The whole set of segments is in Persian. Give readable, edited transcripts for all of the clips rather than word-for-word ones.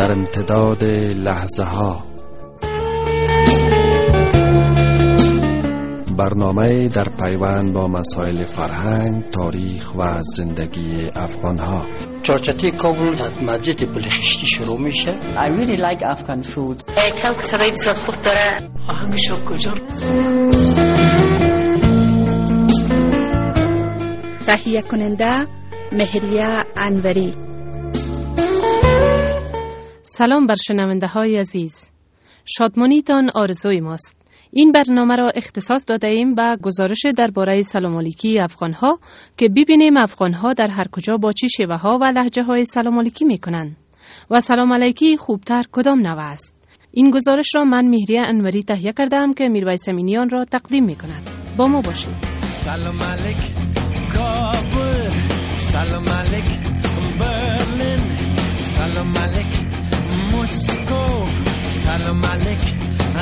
در امتداد لحظه ها، برنامه در پیوند با مسائل فرهنگ، تاریخ و زندگی افغان ها. چارچتی کابل از مسجد بلخشتی شروع میشه. I really like Afghan food. کلک سرای بسیار خوب داره. آهنگشو کجا؟ تهیه کننده مهریه انوری. سلام بر شنونده های عزیز. شادمانیتان آرزوی ماست. این برنامه را اختصاص داده ایم به گزارش درباره سلام علیکی افغان ها که ببینیم افغان ها در هر کجا با چه شیوه ها و لهجه های سلام علیکی می کنند و سلام علیکی خوبتر کدام نوع است. این گزارش را من مهریه انوری تهیه کردم که میرویس امینیان را تقدیم می کند. با ما باشید. سلام علیک کابل، سلام علیک برلین، سلام علیک مسکو، سلام علیک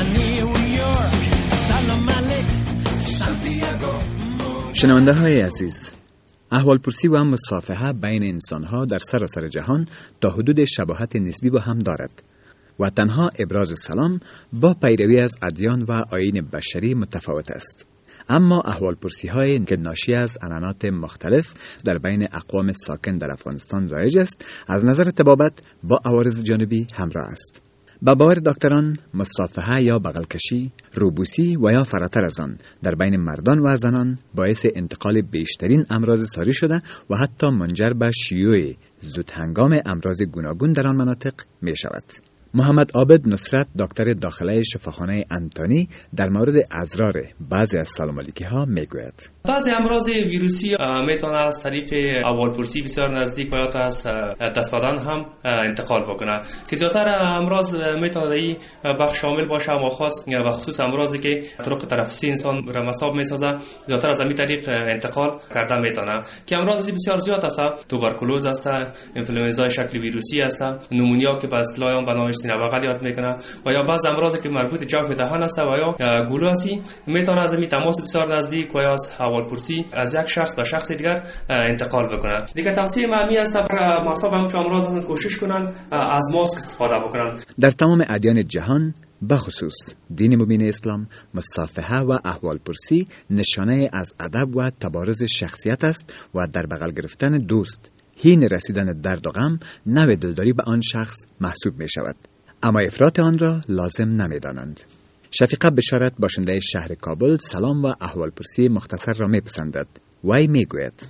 نیویورک، سلام علیک سانتیاگو. شنونده های عزیز، احوالپرسی و مصافحه بین انسان ها در سراسر جهان تا حدود شباهت نسبی با هم دارد و تنها ابراز سلام با پیروی از ادیان و آیین بشری متفاوت است. اما احوالپرسی های که ناشی از عنعنات مختلف در بین اقوام ساکن در افغانستان رایج است، از نظر طبابت با عوارض جانبی همراه است. با باور دکتران، مصافحه یا بغلکشی، روبوسی و یا فراتر از آن در بین مردان و زنان باعث انتقال بیشترین امراض ساری شده و حتی منجر به شیوع زود هنگام امراض گوناگون در آن مناطق می شود. محمد عابد نصرت، دکتر داخله شفاخانه انتانی، در مورد اضرار بعضی از سلام علیکی ها میگوید. بعضی امراض ویروسی میتونه از طریق احوالپرسی بسیار نزدیک و یا از دست دادن هم انتقال بکنه که زیاتر امراض میتونه در این بخش شامل باشه، اما خاص و خصوص امراضی که طرق تنفسی انسان را مصاب میسازه زیاتر از همین طریق انتقال کرده میتونه که امراض بسیار زیاد هست. توبرکولوز هست، انفلوئنزای شکل ویروسی هست، نمونیا که به اصطلاح به نام سینه بغل یاد میکنه و یا بعض امراضی که مربوط جوف دهان است و یا گلوسی میتونه از این تماس بسیار نزدیک و یا از احوالپرسی از یک شخص به شخص دیگر انتقال بکنه. دیگه توصیه معمی است برای مصاب همچون امراض هستند کوشش کنن از ماسک استفاده بکنن. در تمام ادیان جهان بخصوص دین مبین اسلام، مصافحه و احوالپرسی نشانه از ادب و تبارز شخصیت است و در بغل گرفتن دوست حین رسیدن درد و غم نوع دلداری به آن شخص محسوب می شود، اما افراط آن را لازم نمی دانند. شفیقه بشارت، باشنده شهر کابل، سلام و احوالپرسی مختصر را می پسندد. وی می گوید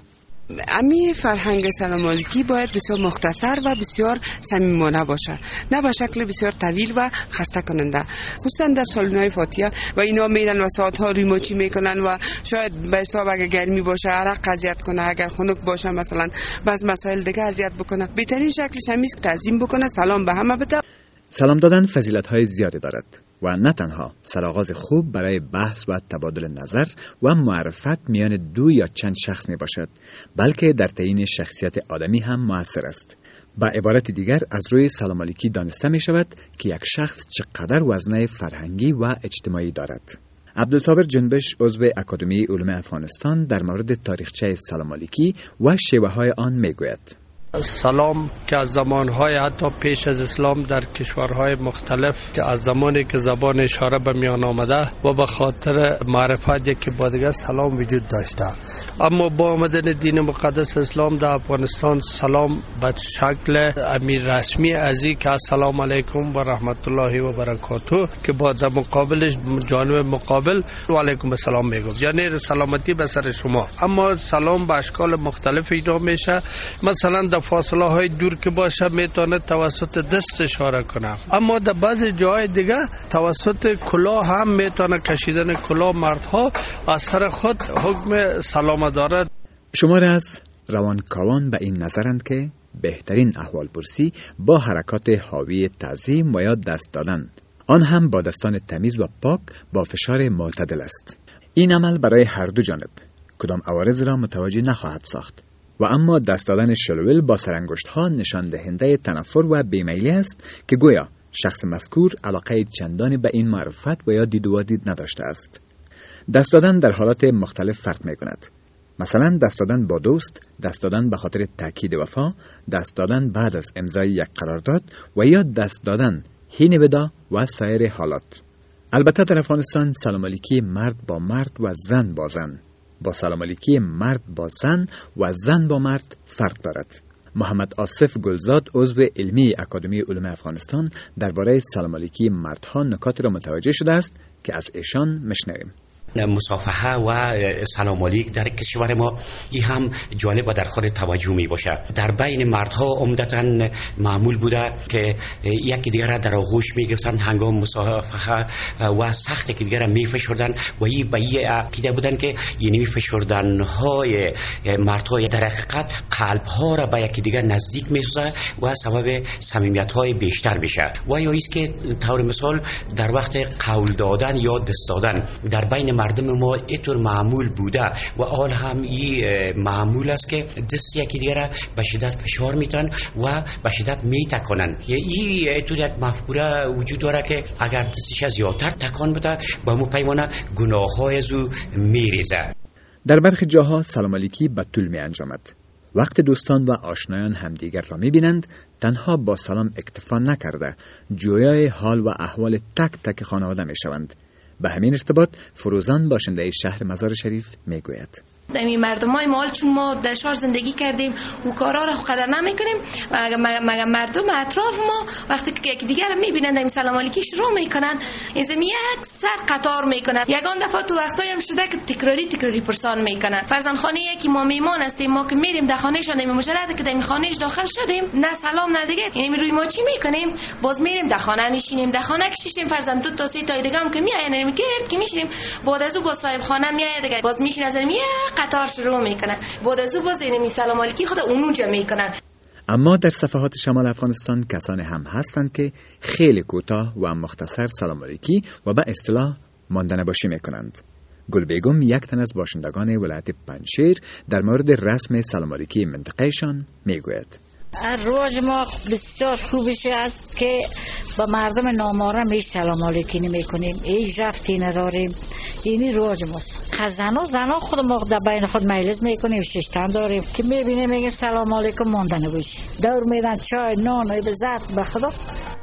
امی فرهنگ سلام علیکی باید بسیار مختصر و بسیار صمیمانه باشه، نه به شکل بسیار طویل و خسته کننده. خصوصا در سالن‌های فاتحه و اینا میرن و ساعت‌ها ریموچی میکنن و شاید به حساب اگر گرمی باشه عرق اذیت کنه، اگر خنک باشه مثلا بعض مسائل دیگه اذیت بکنه. بهترین شکلش همیست که تعظیم بکنه، سلام به همه بده. سلام دادن فضیلت‌های زیادی دارد و نه تنها سرآغاز خوب برای بحث و تبادل نظر و معرفت میان دو یا چند شخص می باشد، بلکه در تعیین شخصیت آدمی هم مؤثر است. با عبارت دیگر از روی سلام علیکی دانسته می شود که یک شخص چقدر وزنه فرهنگی و اجتماعی دارد. عبدالصابر جنبش، عضو اکادمی علوم افغانستان، در مورد تاریخچه سلام علیکی و شیوه‌های آن می گوید. سلام که از زمانهای حتی پیش از اسلام در کشورهای مختلف که از زمانی که زبان اشاره به میان آمده و به خاطر معرفت که با دیگر سلام وجود داشته، اما با آمدن دین مقدس اسلام در افغانستان سلام به شکل امیر رسمی ازی که السلام علیکم و رحمت الله و برکاته که با در مقابلش جانب مقابل و علیکم السلام میگفت، یعنی سلامتی به سر شما. اما سلام به اشکال مختلف اجرا میشه. مثلا در فاصله های دور که باشه میتونه توسط دست اشاره کنه، اما در بعضی جای دیگه توسط کلاه هم میتونه کشیدن کلاه مردها از سر خود حکم سلام دارد. شمار از روانکاوان به این نظرند که بهترین احوالپرسی با حرکات حاوی تعظیم و یا دست دادن، آن هم با دستان تمیز و پاک با فشار معتدل است. این عمل برای هر دو جانب کدام عوارض را متوجه نخواهد ساخت و اما دست دادن شلول با سرانگشت ها نشان دهنده تنفر و بیمیلی است که گویا شخص مذکور علاقه چندانی به این معرفت و یا دید و دید نداشته است. دست دادن در حالات مختلف فرق می کند. مثلا دست دادن با دوست، دست دادن به خاطر تاکید وفا، دست دادن بعد از امضای یک قرارداد و یا دست دادن حین ودا و سایر حالات. البته در افغانستان سلام علیکی مرد با مرد و زن با زن با سلام علیکی مرد با زن و زن با مرد فرق دارد. محمد آصف گلزاد عضو علمی اکادمی علوم افغانستان درباره سلام علیکی مردها نکات را متوجه شده است که از ایشان میشنویم. مصافحه و سلام علیک در کشور ما این هم جالب و در خور توجه می باشه. در بین مردها عمدتاً معمول بوده که یکی دیگر را در آغوش می گرفتن هنگام مصافحه و سخت یکی دیگر را می فشردن و این به این عقیده بودن که یعنی فشردن های مردها در حقیقت قلب ها را به یکی دیگر نزدیک می سازه و سبب صمیمیت های بیشتر میشه. و یا است که طور مثال در وقت قول دادن یا دست دادن در بین مردم ما اینطور معمول بوده و آل هم این معمول است که دست یکی دیگر را به شدت فشار میتن و به شدت میتکنن. این اینطور یک مفکوره وجود داره که اگر دستش زیادتر تکان بده با مو پیمانه گناه های از او میریزه. در برخی جاها سلام علیکی به طول می انجامد. وقت دوستان و آشنایان همدیگر را میبینند تنها با سلام اکتفا نکرده جویای حال و احوال تک تک خانواده میشوند. به همین ارتباط فروزان باشنده شهر مزار شریف میگوید: دمی مردمای مال چون ما در شهر زندگی کردیم و کارا را قدر نمیکنیم، مگر مردم اطراف ما وقتی که یکی دیگر میبینن دمی سلام علیکی شروع میکنن اینزم یک سر قطار میکنن. یگان دفعه تو وقتایی هم شده که تکراری پرسان میکنن. فرضاً خانه یکی ما میمان هستیم، ما که میریم در خانه شون مجرد که دمی خانهش داخل شدیم نه سلام نه دیگه، یعنی روی ما چی میکنیم؟ باز میریم در خانه میشینیم، در خانه کشیشیم فرضاً 2 تا 3 تا دیگه هم که میاین میگرد که میشینیم، بعد از با صاحب خانه میاد دیگه باز میشین از قطار شروع میکنه، بعد از او باز اینمی سلام علیکی خود اونجا میکنن. اما در صفحات شمال افغانستان کسانی هم هستند که خیلی کوتاه و مختصر سلام علیکی و به اصطلاح ماندنباشی میکنند. گل بیگم یک تن از باشندگان ولایت پنجشیر در مورد رسم سلام علیکی منطقهشان میگوید: روز ما بسیار خوبش است که با مردم نامارم هیچ سلام علیکی نمی کنیم، هیچ رفتی نداریم. اینی روز ماست. زنا خود ما در بین خود مجلس میکنیم، 6 تن داریم که میبینیم میگه سلام علیکم ماندنه باشی، دور میدن چای نان و بزرد به خدا.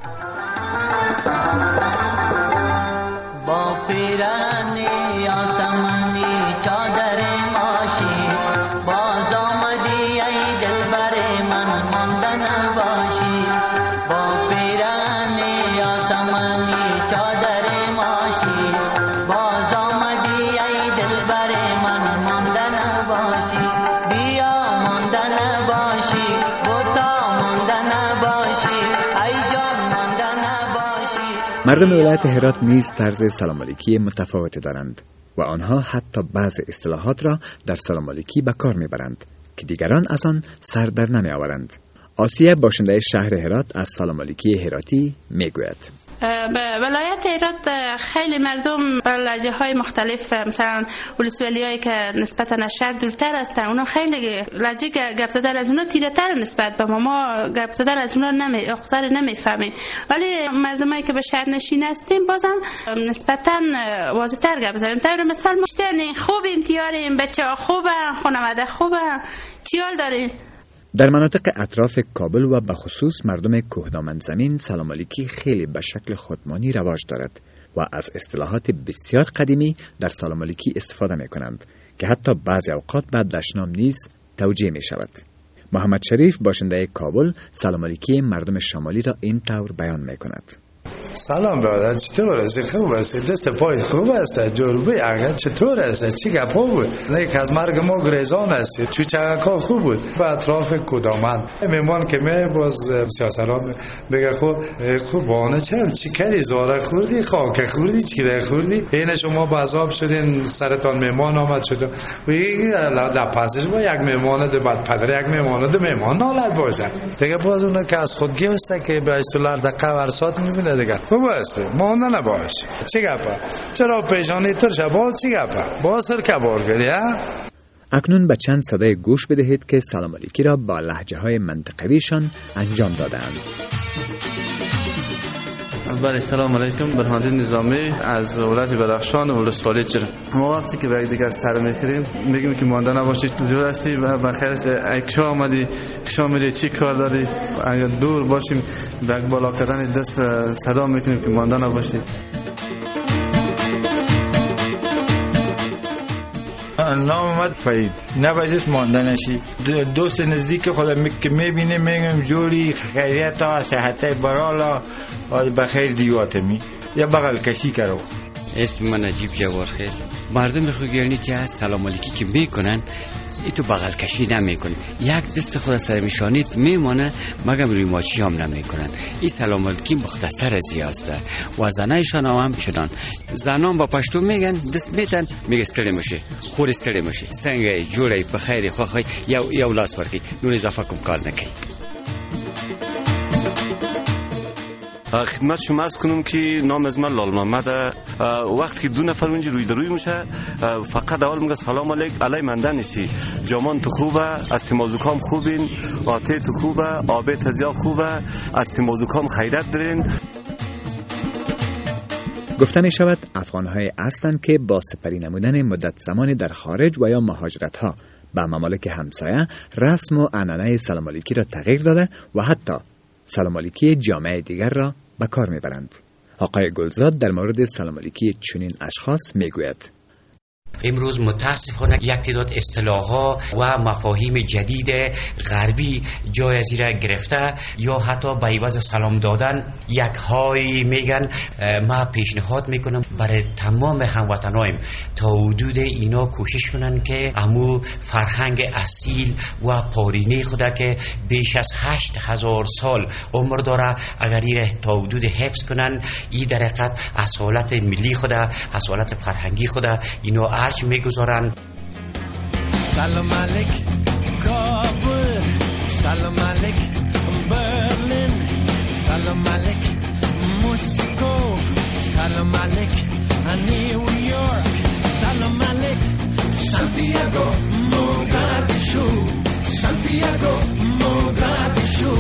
با پیرانی آسمانی چادر ماشی باز آمدی ای دلبر من ماندن باشی. با پیرانی آسمانی چادر ماشی باز آمدی ای دلبر من ماندن باشی. بیا ماندن باشی بوتا ماندن باشی ای جان ماندن باشی. مردم ولایت هرات نیز طرز سلام علیکی متفاوتی دارند و آنها حتی بعض اصطلاحات را در سلام علیکی به کار میبرند که دیگران از آن سر در نمی آورند. آسیه باشنده شهر هرات از سلام علیکی هراتی میگوید: ولایت هرات خیلی مردم لهجه های مختلف، مثلا ولسوالی هایی که نسبتا از شهر دورتر هستن اونا خیلی لهجه گپ زدن از اونا تیره تر نسبت به ما گپ زدن از اونا نمیفهمیم، ولی مردمایی که به شهر نشین هستیم بازم نسبتا واضح تر گپ زدن. طور مثال مشترین خوبیم، تیاریم، بچه‌ها خوبن، خانواده خوبن، چی حال دارین؟ در مناطق اطراف کابل و به خصوص مردم کوهدامن زمین سلام علیکی خیلی به شکل خودمانی رواج دارد و از اصطلاحات بسیار قدیمی در سلام علیکی استفاده می کنند که حتی بعضی اوقات بعد دشنام نیز توجیه می شود. محمد شریف باشنده کابل سلام علیکی مردم شمالی را این طور بیان می کند: سلام برادر، چطور هستی؟ خوب هستی؟ دست پای خوب است؟ جروبه اگر چطور است؟ چی گپ ها بود؟ لیک از مرگ ما گریزان هستی؟ چوچک ها خوب بود؟ به اطراف کدامن میمان که می باز سیاسران بگه خوب بانه چی کردی؟ زاره خوردی؟ خاک خوردی؟ چیره خوردی؟ این شما با عذاب شدین، سرتان میمان آمد شد و این لپسش با یک میمان ده بعد پدر یک میمان ده میمان نالد باشد دیگه. باز اونه که از خودگی هسته که به استولار دقه ورسات میبینه دیگه خوب است، مانده نباش. چی گپه؟ چرا پیشانی ترشه؟ باز چی گپه؟ باز سر که بار کردی ها؟ اکنون به چند صدای گوش بدهید که سلام علیکی را با لهجه های منطقویشان انجام دادند. بله سلام علیکم. برهاندین نظامی از ولایت بدخشان و ولسوالی چرا. ما وقتی که به یک دیگر سر میخوریم میگیم که مانده نباشید، جور هستی و بخیر است، کجا آمدی، کجا میری، چی کار داری. اگر دور باشیم به بالا کردن دست صدا میکنیم که مانده نباشید. نام محمد فرید. نبایست مانده نشی. دوست نزدیک خودم که میبینه میگم جوری خیریت ها صحت برالا بخیر دیواتمی یا بغل کشی کرو. اسم من نجیب جوار خیل. مردم خوگرنی که از سلام علیکی که میکنن ای تو بغل کشی نمیکنه، یک دست خود سر میشانید میمانه مگم روی ماچی هم نمیکنن. این سلام علیکی مختصر از هسته و زنایشان هم چنان. زنان با پشتو میگن دست میتن میگه استری میشه، خور استری میشه، سنگه جوره بخیر خواهی یا لاس برکی نون اضافه کم کار نکی. خدمت شما عرض کنم که نام از من لال محمد. وقتی که دو نفر اونجا روی دروی میشه فقط اول میگه سلام علیک علی منده نیستی، جامان تو خوبه، استما زکام خوبین، آته تو خوبه، آب تزیا خوبه، استما زکام خیرت دارین. گفته می شود افغان‌های هستند که با سپری نمودن مدت زمانی در خارج و یا مهاجرت‌ها به ممالک همسایه رسم و عنعنه سلام علیکی را تغییر داده و حتی سلام علیکی جامعه دیگر را به کار میبرند. آقای گلزاد در مورد سلام علیکی چنین اشخاص میگوید: امروز متاسفانه یک تعداد اصطلاح‌ها و مفاهیم جدید غربی جای از را گرفته یا حتی به عوض سلام دادن یک های میگن. ما پیشنهاد میکنم برای تمام هموطنایم تا حدود اینا کوشش کنن که امو فرهنگ اصیل و پارینه خدا که بیش از 8000 سال عمر داره اگر این تا حدود حفظ کنن، این در حقیقت اصالت ملی خدا، اصالت فرهنگی خدا اینا ارج میگذارن. سلام علیک کابل، سلام علیک برلین، سلام علیک مسکو، سلام علیک نیویورک، سلام علیک سانتیاگو موگادیشو، سانتیاگو موگادیشو،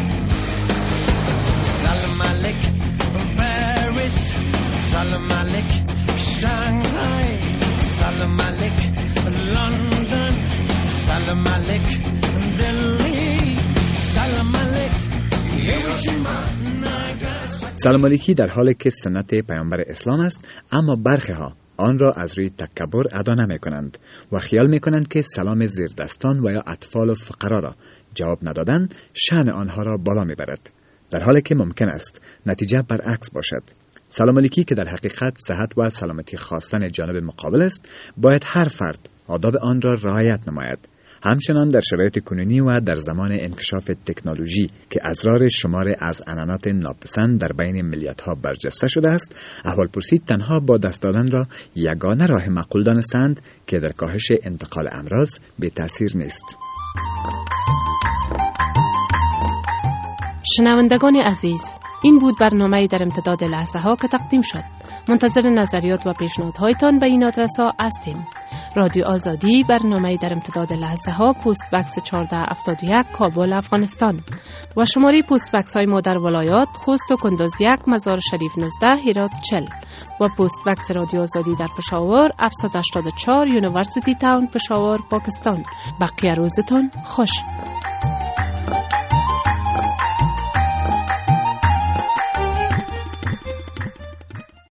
سلام علیک پاریس، سلام علیک شانگهای، سلام علیک لندن، سلام علیک دلی، سلام علیک هیروشیما ناگاساکی. سلام علیکی در حالی که سنت پیامبر اسلام است، اما برخی ها آن را از روی تکبر ادا نمی کنند و خیال می کنند که سلام زیردستان و یا اطفال و فقرا را جواب ندادن شأن آنها را بالا می برد، در حالی که ممکن است نتیجه برعکس باشد. سلام علیکی که در حقیقت صحت و سلامتی خواستن جانب مقابل است، باید هر فرد آداب آن را رعایت نماید. همچنان در شرایط کنونی و در زمان انکشاف تکنولوژی که ازرار شمار از عنعنات ناپسند در بین ملیت‌ها برجسته شده است، احوالپرسی تنها با دست دادن را یگانه راه معقول دانستند که در کاهش انتقال امراض بی تأثیر نیست. شنوندگان عزیز، این بود برنامه در امتداد لحظه ها که تقدیم شد. منتظر نظریات و پیشنهادهایتان به این آدرس ها هستیم. رادیو آزادی، برنامه در امتداد لحظه ها، پست بکس 1471 کابل افغانستان و شماره پست بکس های ما در ولایات خوست و کندوز 1 مزار شریف 19 هرات 40 و پست بکس رادیو آزادی در پشاور 784 یونیورسیتی تاون پشاور پاکستان. بقیه روزتان خوش.